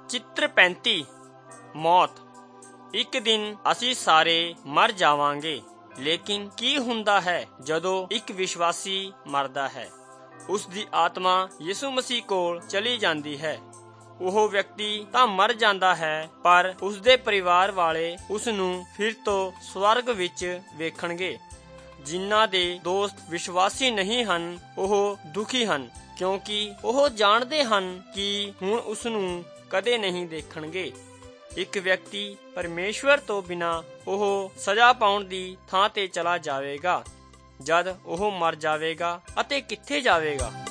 ਚਿੱਤਰ 35 ਮੌਤ। ਇੱਕ ਦਿਨ ਅਸੀਂ ਸਾਰੇ ਮਰ ਜਾਵਾਂਗੇ, ਲੇਕਿਨ ਕੀ ਹੁੰਦਾ ਹੈ ਜਦੋਂ ਇੱਕ ਵਿਸ਼ਵਾਸੀ ਮਰਦਾ ਹੈ? ਉਸ ਦੀ ਆਤਮਾ ਯਿਸੂ ਮਸੀਹ ਕੋਲ ਚਲੀ ਜਾਂਦੀ ਹੈ। ਉਹ ਵਿਅਕਤੀ ਤਾਂ ਮਰ ਜਾਂਦਾ ਹੈ, ਪਰ ਉਸਦੇ ਪਰਿਵਾਰ ਵਾਲੇ ਉਸ ਨੂੰ ਫਿਰ ਤੋਂ ਸਵਰਗ ਵਿੱਚ ਵੇਖਣਗੇ। ਜਿਨ੍ਹਾਂ ਦੇ ਦੋਸਤ ਵਿਸ਼ਵਾਸੀ ਨਹੀਂ ਹਨ, ਉਹ ਦੁਖੀ ਹਨ, ਕਿਉਂਕਿ ਉਹ ਜਾਣਦੇ ਹਨ ਕਿ ਹੁਣ ਉਸ ਨੂੰ ਕਦੇ ਨਹੀਂ ਦੇਖਣਗੇ। ਇੱਕ ਵਿਅਕਤੀ ਪਰਮੇਸ਼ਵਰ ਤੋਂ ਬਿਨਾਂ ਉਹ ਸਜ਼ਾ ਪਾਉਣ ਦੀ ਥਾਂ ਤੇ ਚਲਾ ਜਾਵੇਗਾ। ਜਦ ਉਹ ਮਰ ਜਾਵੇਗਾ ਅਤੇ ਕਿੱਥੇ ਜਾਵੇਗਾ?